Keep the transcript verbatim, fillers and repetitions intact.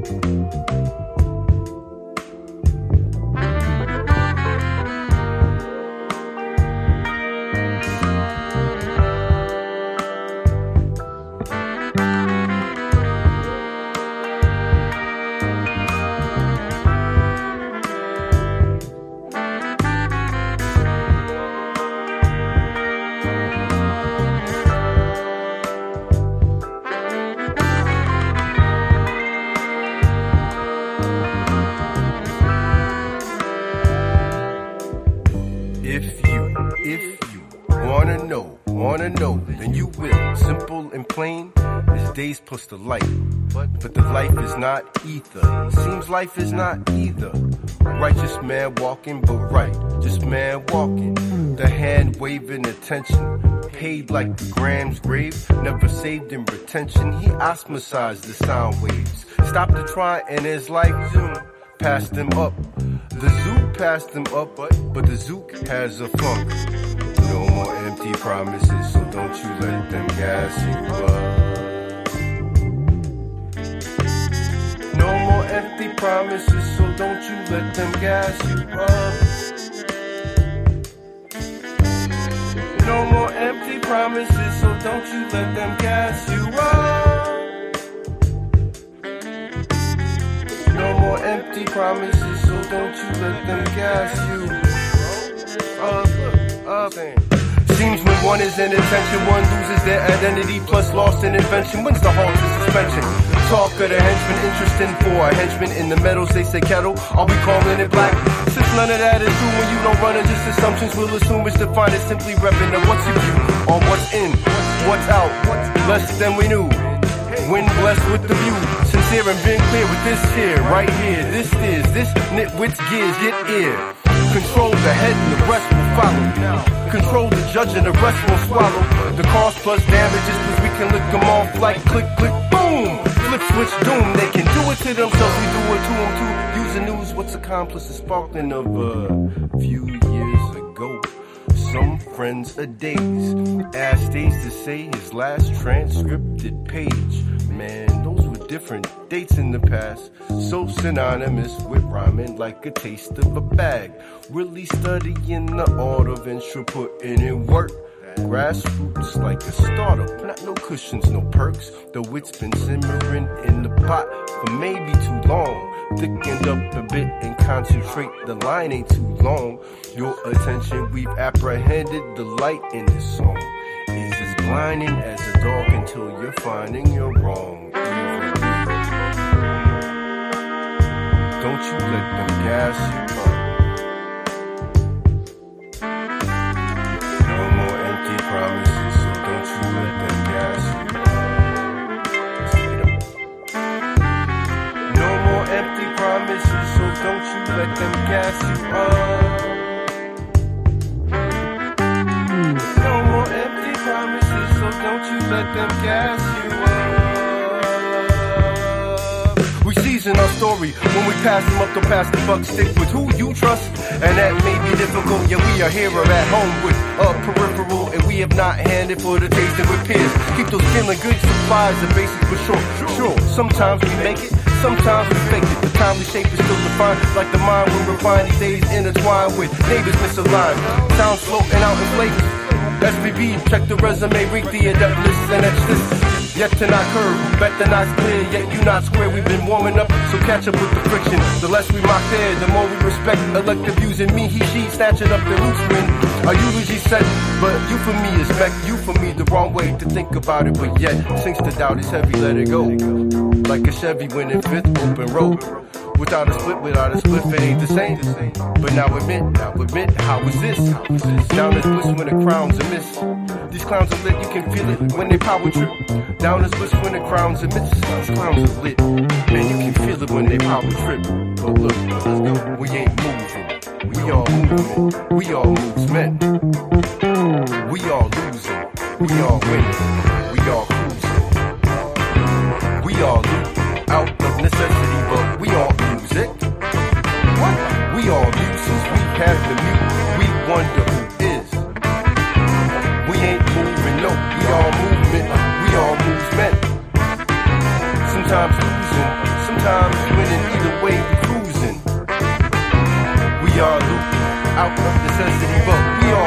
If you, if you wanna know, wanna know, then you will. Simple and plain as days plus the light. But the life is not ether. Seems life is not either. Righteous man walking, but right. Just man walking. The hand waving attention. Paid like the Graham's grave. Never saved in retention. He osmosized the sound waves. Stopped to try and his life zoom. Passed him up. The zoo passed him up, but, but the zook has a funk. No more empty promises, so don't you let them gas you up. No more empty promises, so don't you let them gas you up. No more empty promises, so don't you let them gas you up. No more empty promises, so don't you let them gas you up, up. Seems when one is in attention, one loses their identity, plus lost in invention. When's the halt to suspension? Talk of the henchman, interesting for a henchman in the metals, they say kettle. Are we calling it black? Since none of that is true, when you don't run it, just assumptions we'll assume it's defined as simply repping of what's in view, or what's in, what's out, less than we knew. When blessed with the view, sincere and being clear with this here, right here. This is, this nitwit's gears, get ear. Control the head and the rest will follow. Control the judge and the rest will swallow. The cost plus damages, cause we can lick them off like click, click, boom. Flip, switch, doom. They can do it to themselves, we do it to them too. Use the news, what's accomplished is sparkling of a few years ago. Some friends a days, asked days to say his last transcripted page. Man, those were different dates in the past, so synonymous with rhyming like a taste of a bag. Really studying the art of intro, putting in work. Grassroots like a startup, not no cushions, no perks. Though it's been simmering in the pot for maybe too long. Thickened up a bit and concentrate, the line ain't too long. Your attention, we've apprehended the light in this song. Is as blinding as a dog until you're finding you're wrong. Don't you let them gas you up. No more empty promises, so don't you let them gas you up. No more empty promises, so don't you let them gas you up. No more empty promises, so don't you let them gas you up. We season our story when we pass them up, don't pass the buck. Stick with who you trust, and that may be difficult. Yeah, we are here or at home with a peripheral, and we have not handed for the tasting with peers. Keep those feeling good supplies, the basics for sure. Sure, sometimes we make it, sometimes we fake it. The timely shape is still defined, like the mind will refine these days intertwined with neighbors misaligned. Sounds floating out in flavors. S B B, check the resume, read the adeptness and etch this. Yet to not curve, bet the not's clear, yet you not square. We've been warming up, so catch up with the friction. The less we mock there, the more we respect elective views in me, he, she, snatching up the loose wind. A eulogy set, but you for me is back, you for me the wrong way to think about it. But yet, since the doubt is heavy, let it go. Like a Chevy when in fifth open road. Without a split, without a split, it ain't the same. But now admit, now admit, how is this? Down is bliss when the crown's a miss. These clowns are lit, you can feel it when they power trip. Down is bliss when the crown's a miss. These clowns are lit, man, you can feel it when they power trip. But look, let's go, we ain't moving. We all moving, we all moves men. We all losing, we all winning, we all cruising. We all loot out of necessity, but we all use it. What? We all uses, we have the mute. We wonder who is. We ain't moving, no, we all movement. We all moves men. Sometimes losing, times winning, either way we cruising. We are looping out of necessity, but we